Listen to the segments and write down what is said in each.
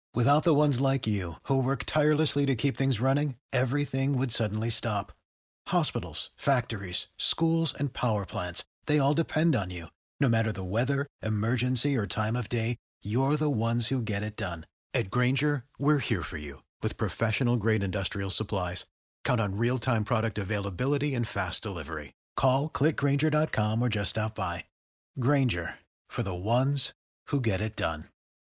Without the ones like you, who work tirelessly to keep things running, everything would suddenly stop. Hospitals, factories, schools, and power plants, they all depend on you. No matter the weather, emergency, or time of day, you're the ones who get it done. At Grainger, we're here for you with professional-grade industrial supplies. Count on real-time product availability and fast delivery. Call, click Grainger.com, or just stop by. Grainger, for the ones who get it done.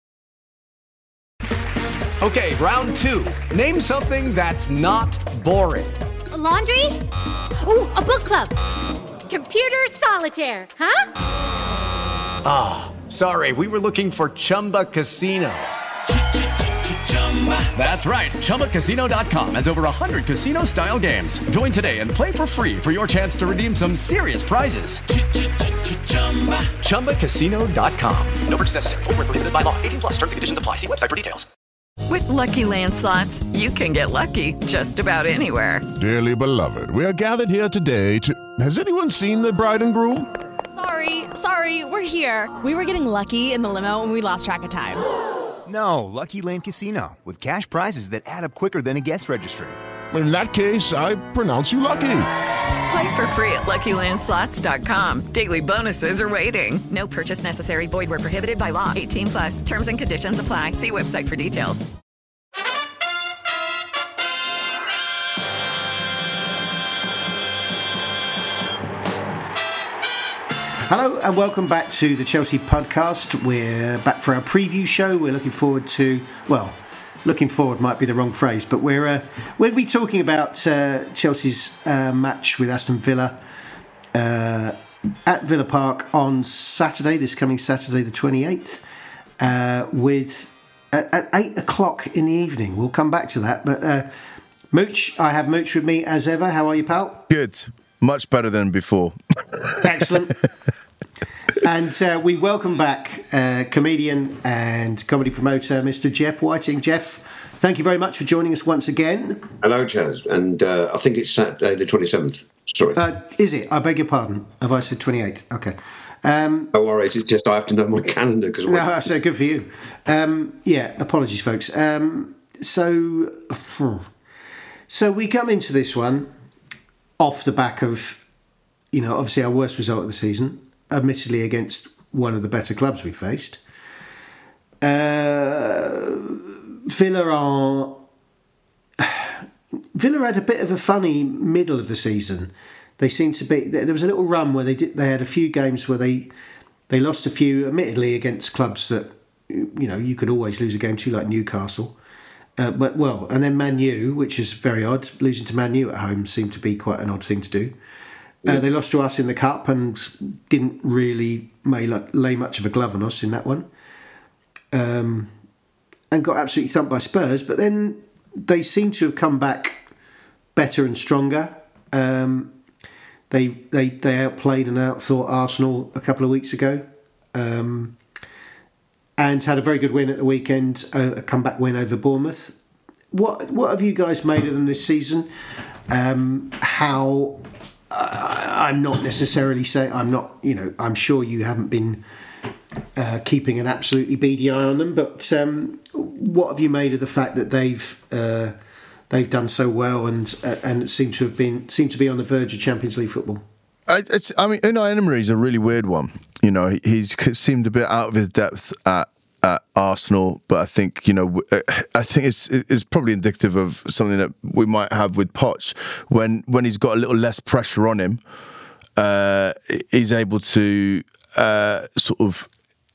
Okay, round two. Name something that's not boring. A laundry? Ooh, a book club. Computer solitaire, huh? Ah, sorry, we were looking for Chumba Casino. That's right, ChumbaCasino.com has over 100 casino-style games. Join today and play for free for your chance to redeem some serious prizes. ChumbaCasino.com. No purchase necessary. Void where prohibited by law. 18 plus. Terms and conditions apply. See website for details. With Lucky Land Slots, you can get lucky just about anywhere. Dearly beloved, we are gathered here today to... Has anyone seen the bride and groom? Sorry, we're here. We were getting lucky in the limo and we lost track of time. No, Lucky Land Casino, with cash prizes that add up quicker than a guest registry. In that case, I pronounce you lucky. Play for free at LuckyLandSlots.com. Daily bonuses are waiting. No purchase necessary. Void where prohibited by law. 18 plus. Terms and conditions apply. See website for details. Hello and welcome back to the Chelsea podcast. We're back for our preview show. We're looking forward to, well, looking forward might be the wrong phrase, but we'll be talking about Chelsea's match with Aston Villa at Villa Park on Saturday, this coming Saturday the 28th, at 8 o'clock in the evening. We'll come back to that. But Mooch, I have Mooch with me as ever. How are you, pal? Good. Much better than before. Excellent. And we welcome back comedian and comedy promoter, Mr. Jeff Whiting. Jeff, thank you very much for joining us once again. Hello, Chaz. And I think it's Saturday the 27th. Sorry. Is it? I beg your pardon. Have I said 28th? Okay. No worries. It's just I have to know my calendar. No, so good for you. Yeah, apologies, folks. So we come into this one off the back of, obviously our worst result of the season, admittedly against one of the better clubs we faced. Villa had a bit of a funny middle of the season. They seemed to be. There was a little run where they had a few games where they lost a few, admittedly against clubs that you could always lose a game to, like Newcastle. And then Man U, which is very odd. Losing to Man U at home seemed to be quite an odd thing to do. They lost to us in the Cup and didn't really lay much of a glove on us in that one. And got absolutely thumped by Spurs. But then they seem to have come back better and stronger. They outplayed and outthought Arsenal a couple of weeks ago. And had a very good win at the weekend, a comeback win over Bournemouth. What have you guys made of them this season? I'm not necessarily saying, I'm sure you haven't been keeping an absolutely beady eye on them, but what have you made of the fact that they've done so well and seem to be on the verge of Champions League football? Unai Emery is a really weird one. He's seemed a bit out of his depth at Arsenal, but I think it's probably indicative of something that we might have with Poch when he's got a little less pressure on him. He's able to sort of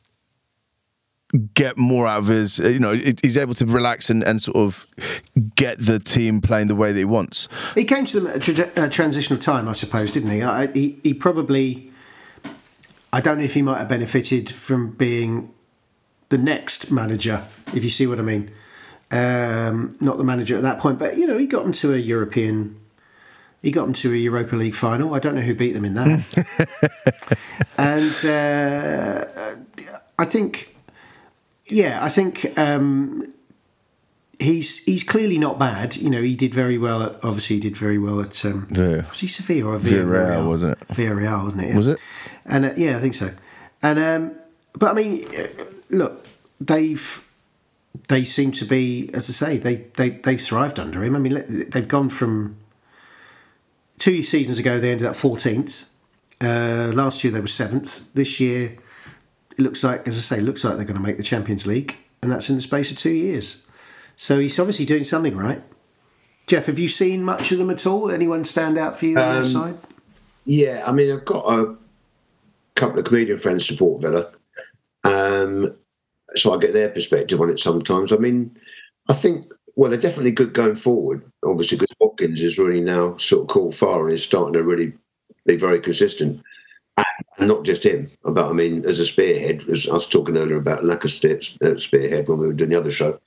get more out of his. He's able to relax and sort of get the team playing the way that he wants. He came to them at a transitional time, I suppose, didn't he? He probably. I don't know if he might have benefited from being the next manager, if you see what I mean. Not the manager at that point, but he got them to a Europa League final. I don't know who beat them in that. And I think he's clearly not bad. He did very well at. Obviously, he did very well at. Was he Sevilla or Villarreal? Wasn't it? Villarreal, wasn't it? Yeah. Was it? And yeah, I think so. And but I mean, look, they've they seem to be, as I say, they've thrived under him. I mean, they've gone from 2 seasons ago they ended up 14th. Last year they were 7th. This year it looks like, as I say, they're going to make the Champions League, and that's in the space of 2 years. So he's obviously doing something right. Jeff, have you seen much of them at all? Anyone stand out for you on their side? Yeah, I mean, I've got a couple of comedian friends support Villa, so I get their perspective on it sometimes. I mean, I think, well, they're definitely good going forward, obviously, because Watkins is really now sort of caught fire and is starting to really be very consistent. And not just him, but I mean, as a spearhead, as I was talking earlier about Lacazette's spearhead when we were doing the other show.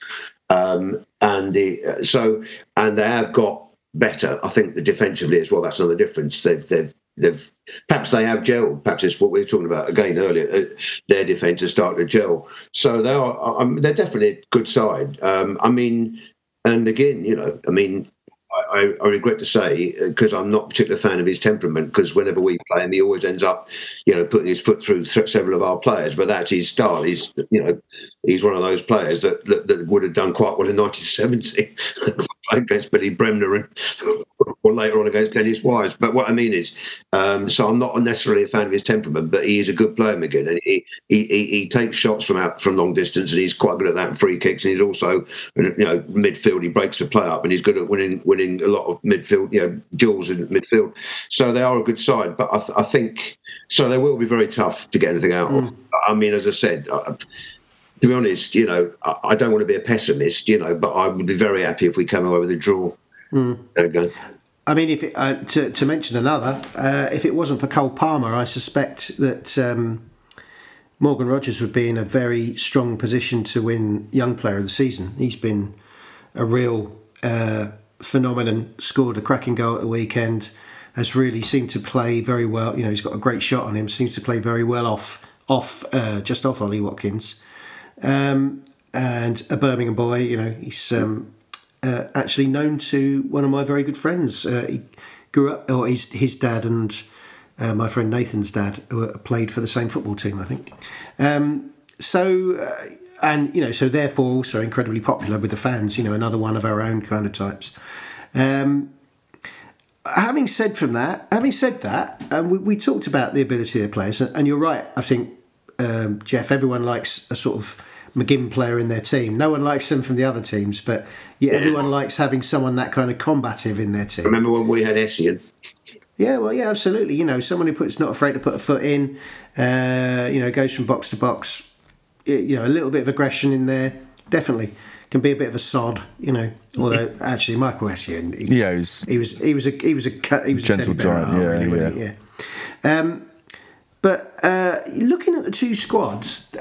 And they have got better. I think defensively as well. That's another difference. They've perhaps they have gelled. Perhaps it's what we were talking about again earlier. Their defence is starting to gel. So they're definitely a good side. I mean, and again, I mean, I regret to say, because I'm not a particular fan of his temperament, because whenever we play him, he always ends up, putting his foot through several of our players. But that's his style. He's one of those players that would have done quite well in 1970 against Billy Bremner or later on against Dennis Wise. But what I mean is, so I'm not necessarily a fan of his temperament, but he is a good player, McGinn, and he takes shots from long distance, and he's quite good at that in free kicks, and he's also, midfield. He breaks the play up, and he's good at winning a lot of midfield, duels in midfield. So they are a good side, but I think so. They will be very tough to get anything out of. I mean, as I said. To be honest, I don't want to be a pessimist, but I would be very happy if we came away with a draw. There we go. I mean, if to mention another, if it wasn't for Cole Palmer, I suspect that Morgan Rogers would be in a very strong position to win Young Player of the Season. He's been a real phenomenon, scored a cracking goal at the weekend, has really seemed to play very well. He's got a great shot on him, seems to play very well just off Ollie Watkins. And a Birmingham boy, he's actually known to one of my very good friends. He grew up, or his dad and my friend Nathan's dad played for the same football team, I think. So therefore also incredibly popular with the fans. Another one of our own kind of types. Having said that, we talked about the ability of the players, and you're right. I think. Jeff, everyone likes a sort of McGinn player in their team. No one likes them from the other teams, but everyone likes having someone that kind of combative in their team. Remember when we had Essien? Yeah, well, yeah, absolutely. Someone who's not afraid to put a foot in, goes from box to box. A little bit of aggression in there, definitely. Can be a bit of a sod, Although actually, Michael Essien, he was a gentle giant, yeah. But looking at the two squads,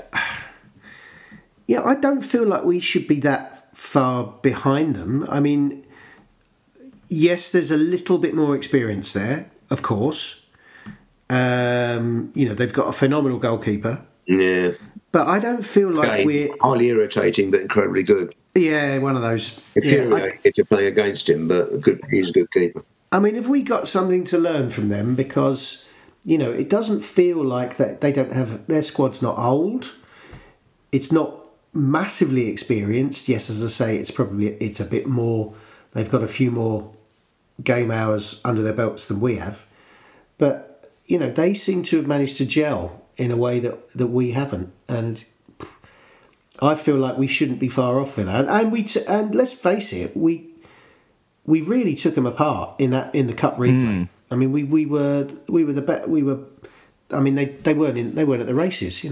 I don't feel like we should be that far behind them. I mean, yes, there's a little bit more experience there, of course. They've got a phenomenal goalkeeper. Yeah. But I don't feel like we're... highly irritating, but incredibly good. Yeah, one of those. If you're playing against him, but he's a good keeper. I mean, have we got something to learn from them? Because... it doesn't feel like that they don't have... Their squad's not old. It's not massively experienced. Yes, as I say, it's a bit more... They've got a few more game hours under their belts than we have. But, they seem to have managed to gel in a way that we haven't. And I feel like we shouldn't be far off Villa. And let's face it, we really took them apart in the cup replay. I mean, we were the bet. I mean, they weren't at the races,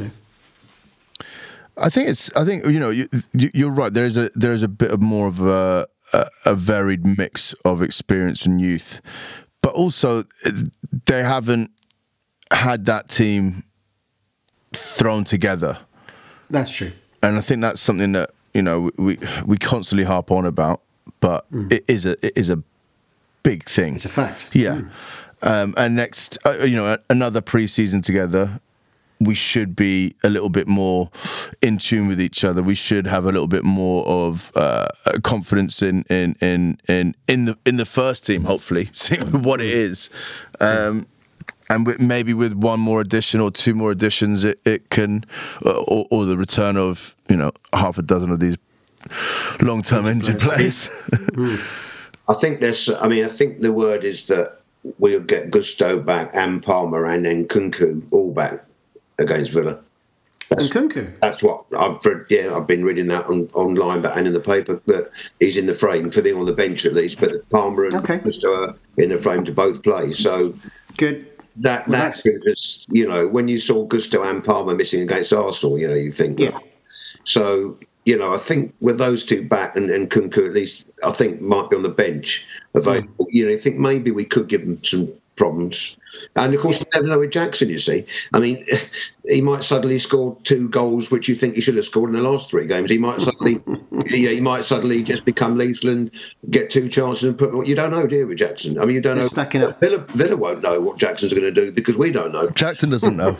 I think you're right. There is a bit of more of a varied mix of experience and youth, but also they haven't had that team thrown together. That's true, and I think that's something that we constantly harp on about, but it is a big thing. It's a fact. Yeah. And next, another pre-season together, we should be a little bit more in tune with each other. We should have a little bit more of confidence in the first team. Hopefully, seeing what it is, and maybe with one more addition or two more additions, it can, or the return of half a dozen of these long-term injured players. I think the word is that we'll get Gusto back and Palmer and then Nkunku all back against Villa. Nkunku? That's what I've read. Yeah, I've been reading that online and in the paper that he's in the frame for being on the bench at least, but Palmer and Gusto are in the frame to both play. So good. That's because, when you saw Gusto and Palmer missing against Arsenal, you think, so, I think with those two back and Nkunku at least, I think might be on the bench available. You think maybe we could give them some problems. And of course, you never know with Jackson, you see. I mean, he might suddenly score 2 goals, which you think he should have scored in the last 3 games. He might suddenly just become lethal and get 2 chances and put. You don't know, do you, with Jackson? I mean, you don't know. Stacking up. Villa won't know what Jackson's going to do because we don't know. Jackson doesn't know.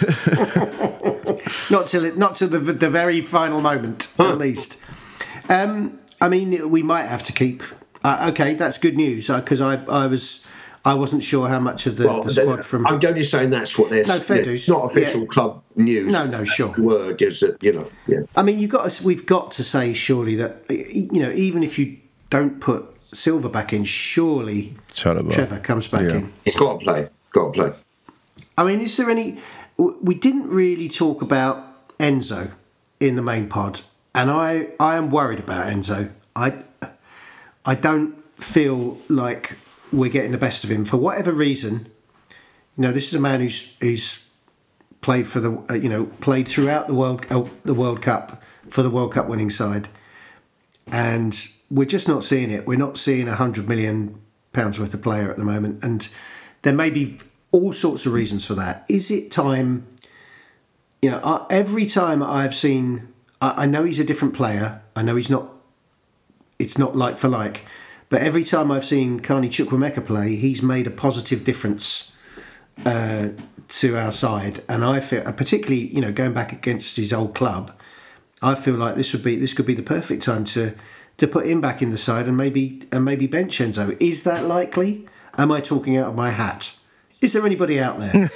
Not till the very final moment, at least. I mean, we might have to keep. Okay, that's good news because I wasn't sure how much of the squad from. I'm only saying that's what they're. No, fair dues. It's not official club news. No, sure. The word is that Yeah. I mean, we've got to say surely that even if you don't put Silva back in, surely Trevor comes back in. He's got to play. Got to play. I mean, is there any? We didn't really talk about Enzo in the main pod, and I am worried about Enzo. I don't feel like we're getting the best of him for whatever reason. This is a man who's played for played throughout the World Cup for the World Cup winning side, and we're just not seeing it. We're not seeing £100 million worth of player at the moment, and there may be all sorts of reasons for that. Is it time? Every time I've seen, I know he's a different player. I know he's not. It's not like for like. But every time I've seen Carney Chukwuemeka play, he's made a positive difference to our side, and I feel, particularly going back against his old club, I feel like this could be the perfect time to put him back in the side and maybe bench Enzo. Is that likely? Am I talking out of my hat? Is there anybody out there? I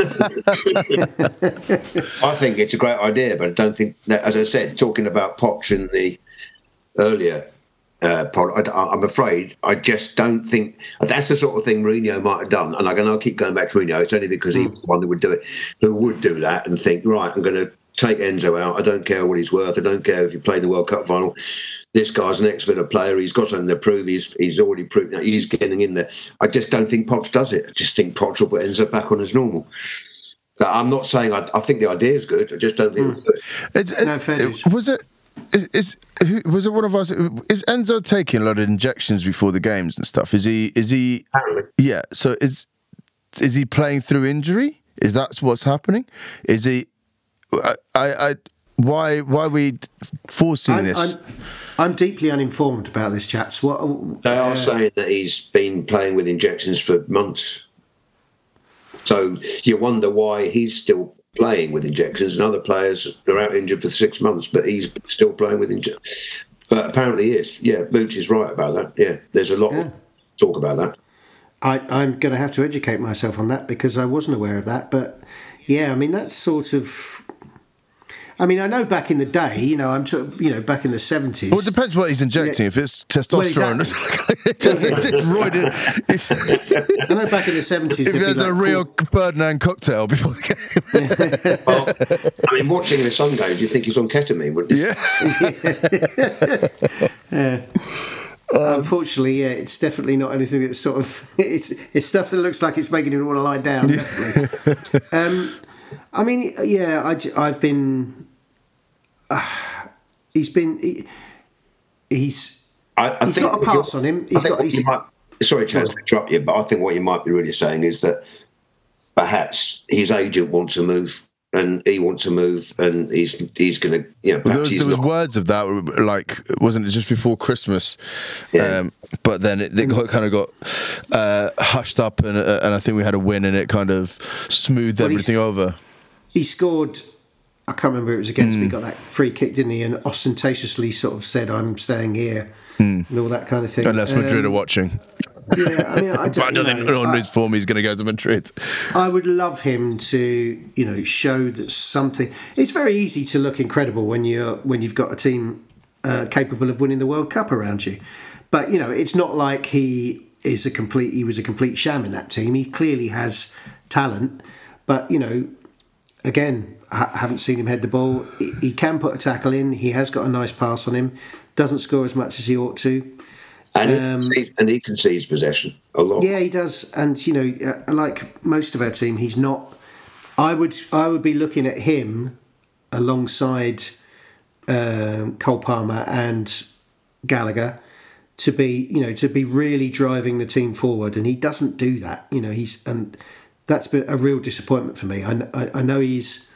think it's a great idea, but I don't think that, as I said, talking about Poch in the earlier. I'm afraid I just don't think that's the sort of thing Mourinho might have done, and I'll keep going back to Mourinho. It's only because he was the one who would do that and think, right, I'm going to take Enzo out. I don't care what he's worth. I don't care if he played the World Cup final. This guy's an ex-Villa player. He's got something to prove. He's already proved that he's getting in there. I just don't think Poch does it. I just think Poch will put Enzo back on as normal. I'm not saying I think the idea is good. I just don't think Was it one of us? Is Enzo taking a lot of injections before the games and stuff? Is he? Apparently. Yeah. So is he playing through injury? Is that what's happening? Is he? Why are we foreseeing this? I'm deeply uninformed about this, chaps. They are saying that he's been playing with injections for months. So you wonder why he's still playing with injections, and other players are out injured for 6 months, but he's still playing with injections. But apparently he is. Yeah, Booch is right about that. Yeah, there's a lot of talk about that. I'm going to have to educate myself on that because I wasn't aware of that. But yeah, I mean, that's sort of... I mean, I know back in the day, back in the 70s. Well, it depends what he's injecting. If it's testosterone, I know back in the 70s. If there's a real Ferdinand cocktail before the game. Well, I mean, watching the Sun games, you'd think he's on ketamine, wouldn't you? Yeah. Unfortunately, it's definitely not anything that's sort of... It's stuff that looks like it's making him want to lie down, definitely. I mean, I've been... he's got a pass on him. Sorry, Charles, to interrupt you, but I think what you might be really saying is that perhaps his agent wants to move, and he wants to move, and he's going to, there was words of that, like, wasn't it just before Christmas? Yeah. But then it got hushed up, and I think we had a win, and it kind of smoothed everything over. He scored. I can't remember who it was against. But he got that free kick, didn't he? And ostentatiously sort of said, "I'm staying here," and all that kind of thing. Unless Madrid are watching. Yeah, I mean, I don't know. On his form, he's going to go to Madrid. I would love him to, show that something. It's very easy to look incredible when you've got a team capable of winning the World Cup around you. But, it's not like he was a complete sham in that team. He clearly has talent. But, again, I haven't seen him head the ball. He can put a tackle in. He has got a nice pass on him. Doesn't score as much as he ought to. And he concedes possession a lot. Yeah, he does. And, like most of our team, he's not... I would be looking at him alongside Cole Palmer and Gallagher to be really driving the team forward, and he doesn't do that. And that's been a real disappointment for me. I know he's,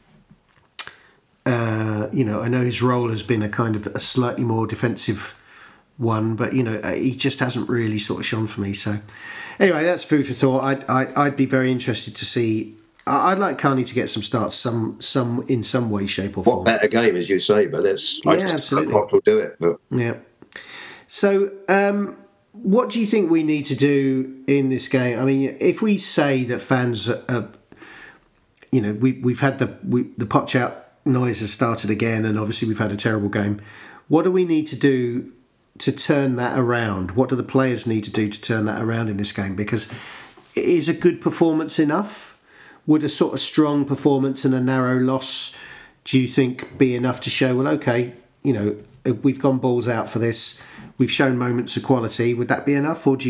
I know his role has been a kind of a slightly more defensive one, but he just hasn't really sort of shone for me. So anyway, that's food for thought. I'd be very interested to see. I'd like Carney to get some starts, some in some way, shape, or form. What better game, as you say? But absolutely. I'll do it. But yeah. So, what do you think we need to do in this game? I mean, if we say that fans are, we've had the potch out noise has started again, and obviously we've had a terrible game. What do we need to do to turn that around? What do the players need to do to turn that around in this game? Because is a good performance enough? Would a sort of strong performance and a narrow loss, do you think, be enough to show, well, okay, if we've gone balls out for this, we've shown moments of quality, would that be enough? Or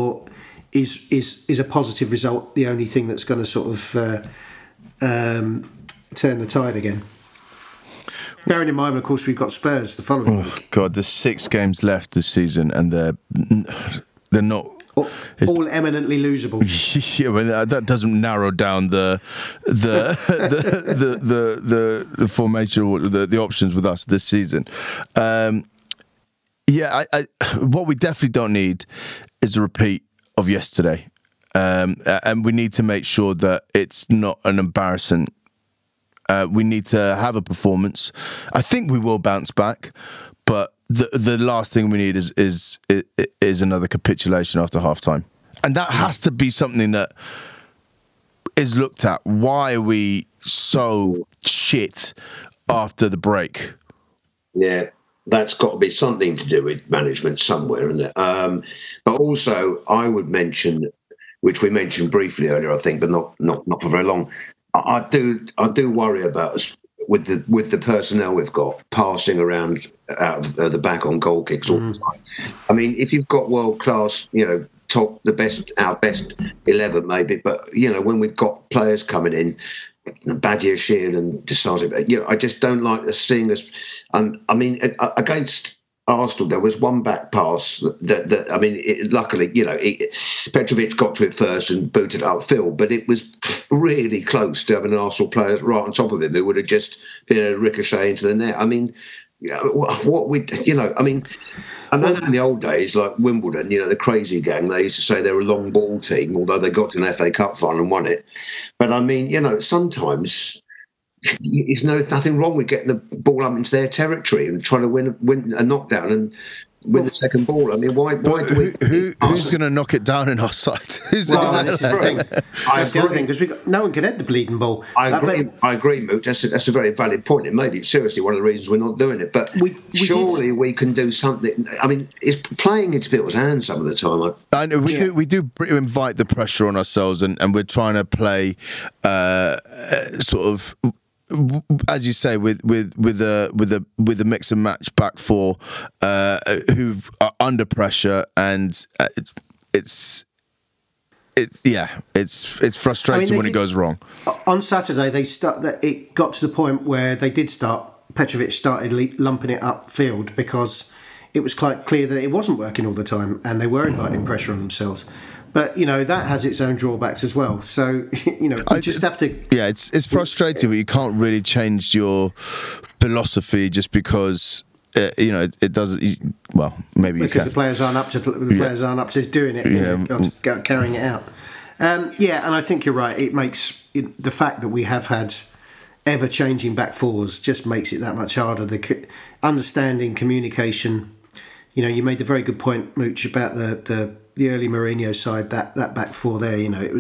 is a positive result the only thing that's going to sort of turn the tide again? Bearing in mind, of course, we've got Spurs the following week. God, there's 6 games left this season, and they're not all eminently losable. Yeah, well, that doesn't narrow down the formation or the options with us this season. What we definitely don't need is a repeat of yesterday, and we need to make sure that it's not an embarrassing. We need to have a performance. I think we will bounce back, but the last thing we need is another capitulation after half-time. And that has to be something that is looked at. Why are we so shit after the break? Yeah, that's got to be something to do with management somewhere, isn't it? But also, I would mention, which we mentioned briefly earlier, I think, but not for very long. I do worry about us with the personnel we've got passing around out of the back on goal kicks all the time. I mean, if you've got world class, our best 11 maybe, but when we've got players coming in, Badia, Sheehan, and Decisive, I just don't like seeing us. I mean, against Arsenal, there was one back pass that luckily, Petrovic got to it first and booted it upfield, but it was really close to having an Arsenal player right on top of him who would have just been a ricochet into the net. I mean, I know in the old days, like Wimbledon, the crazy gang, they used to say they were a long ball team, although they got to an FA Cup final and won it. But I mean, sometimes there's nothing wrong with getting the ball up into their territory and trying to win a knockdown and win the second ball. I mean, why do we? Who's going to knock it down in our side? That's the other thing, because no one can head the bleeding ball. I agree, Moot. That's a very valid point. It may be seriously one of the reasons we're not doing it. But surely we can do something. I mean, it's playing into people's hands some of the time. I know we do invite the pressure on ourselves, and we're trying to play sort of, as you say, with a mix and match back four who are under pressure, and it's frustrating when it goes wrong. On Saturday, it got to the point where they did start. Petrovic started lumping it upfield because it was quite clear that it wasn't working all the time, and they were inviting pressure on themselves. But that has its own drawbacks as well. So you just have to. Yeah, it's frustrating, but you can't really change your philosophy just because it doesn't. Well, maybe because you can. The players aren't up to doing it, carrying it out. And I think you're right. It makes the fact that we have had ever-changing back fours just makes it that much harder. The understanding, communication. You made a very good point, Mooch, about the early Mourinho side, that back four there. It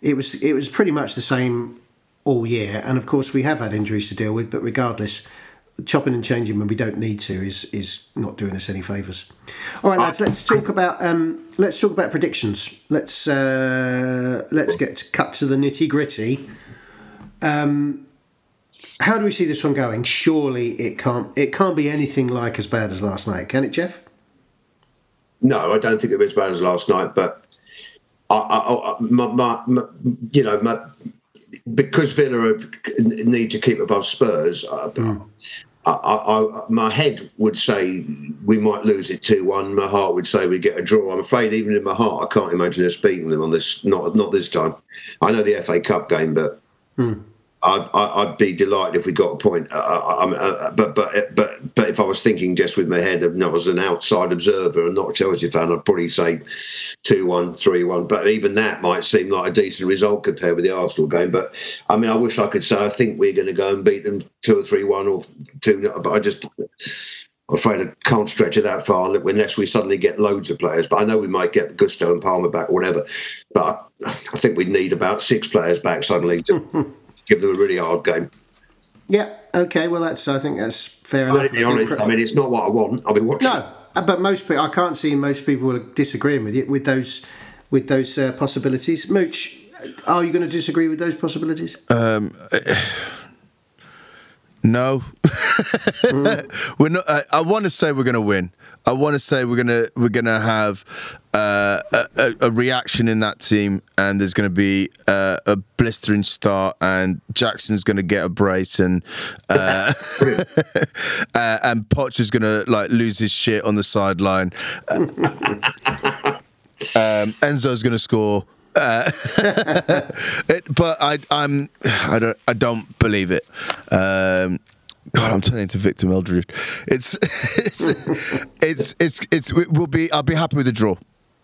was pretty much the same all year, and of course we have had injuries to deal with. But regardless, chopping and changing when we don't need to is not doing us any favours. All right, lads, let's talk about predictions. Let's get cut to the nitty gritty. How do we see this one going? Surely it can't be anything like as bad as last night, can it, Jeff? No, I don't think it'll be as bad as last night, but because Villa need to keep above Spurs, my head would say we might lose it 2-1. My heart would say we get a draw. I'm afraid even in my heart, I can't imagine us beating them on this. Not this time. I know the FA Cup game, but I'd be delighted if we got a point. But if I was thinking just with my head, I was an outside observer and not a Chelsea fan, I'd probably say 2-1, 3-1. But even that might seem like a decent result compared with the Arsenal game. But I mean, I wish I could say I think we're going to go and beat them 2 or 3-1 or 2-0. But I'm afraid I can't stretch it that far unless we suddenly get loads of players. But I know we might get Gusto and Palmer back or whatever. But I think we'd need about 6 players back suddenly to give them a really hard game. Yeah, okay, well, I think that's fair enough. To be honest, I mean, it's not what I want. I'll be watching. No, but most people, I can't see most people disagreeing with you with those possibilities. Mooch, are you going to disagree with those possibilities? No, we're not. I want to say we're going to win. I want to say we're gonna have a reaction in that team, and there's going to be a blistering start, and Jackson's going to get a brace, and Poch is going to lose his shit on the sideline. Enzo's going to score. But I don't believe it. God, I'm turning into Victor Meldrew. I'll be happy with the draw.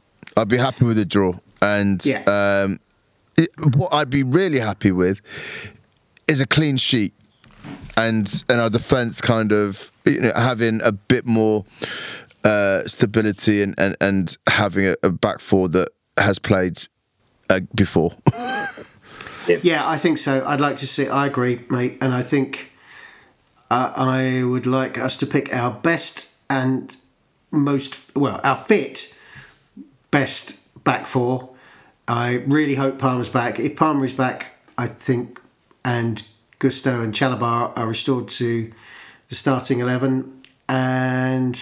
And what I'd be really happy with is a clean sheet and our defence kind of having a bit more stability and having a back four that has played before. Yeah, I think so. I'd like to see. I agree, mate, and I think. I would like us to pick our best and our fit best back four. I really hope Palmer's back. If Palmer is back, I think, and Gusto and Chalobah are restored to the starting 11, and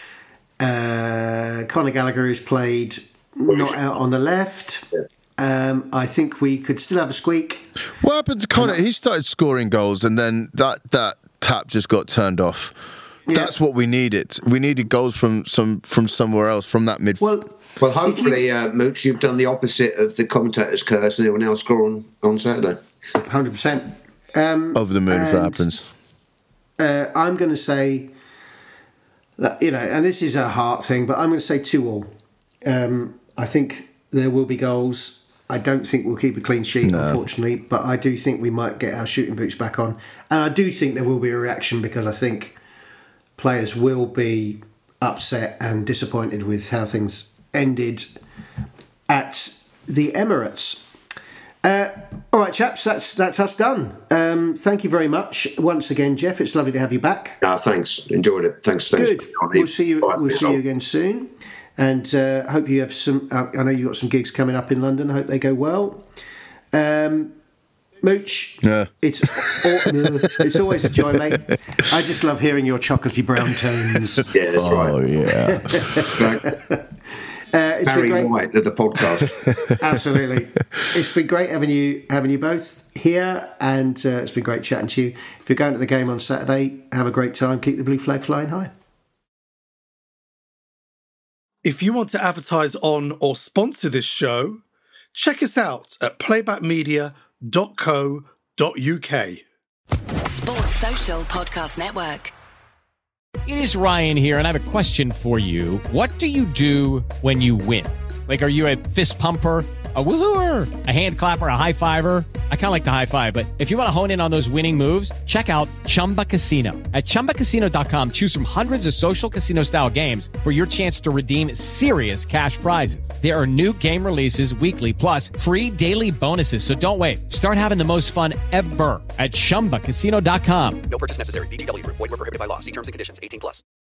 Conor Gallagher is played not out on the left. I think we could still have a squeak. What happened to Conor? He started scoring goals, and then that tap just got turned off. Yeah. That's what we needed. We needed goals from somewhere else, from that midfield. Well, hopefully, Mooch, you've done the opposite of the commentator's curse, and it will now score on Saturday. 100%. Over the moon if that happens. I'm going to say that, and this is a heart thing, but I'm going to say 2-2. I think there will be goals. I don't think we'll keep a clean sheet, unfortunately, but I do think we might get our shooting boots back on. And I do think there will be a reaction because I think players will be upset and disappointed with how things ended at the Emirates. All right, chaps, that's us done. Thank you very much once again, Jeff. It's lovely to have you back. Thanks. Enjoyed it. Thanks. Good. We'll see you again soon. And hope you have some. I know you've got some gigs coming up in London. I hope they go well. Mooch, it's always a joy, mate. I just love hearing your chocolatey brown tones. Yeah, that's right. Oh yeah. It's Barry been great. White of the podcast. Absolutely, it's been great having you both here, and it's been great chatting to you. If you're going to the game on Saturday, have a great time. Keep the blue flag flying high. If you want to advertise on or sponsor this show, check us out at playbackmedia.co.uk. Sports Social Podcast Network. It is Ryan here, and I have a question for you. What do you do when you win? Like, are you a fist pumper, a woohooer, a hand clapper, a high fiver? I kind of like the high five, but if you want to hone in on those winning moves, check out Chumba Casino. At ChumbaCasino.com, choose from hundreds of social casino style games for your chance to redeem serious cash prizes. There are new game releases weekly, plus free daily bonuses. So don't wait. Start having the most fun ever at ChumbaCasino.com. No purchase necessary. VGW Group. Void where prohibited by law. See terms and conditions. 18+.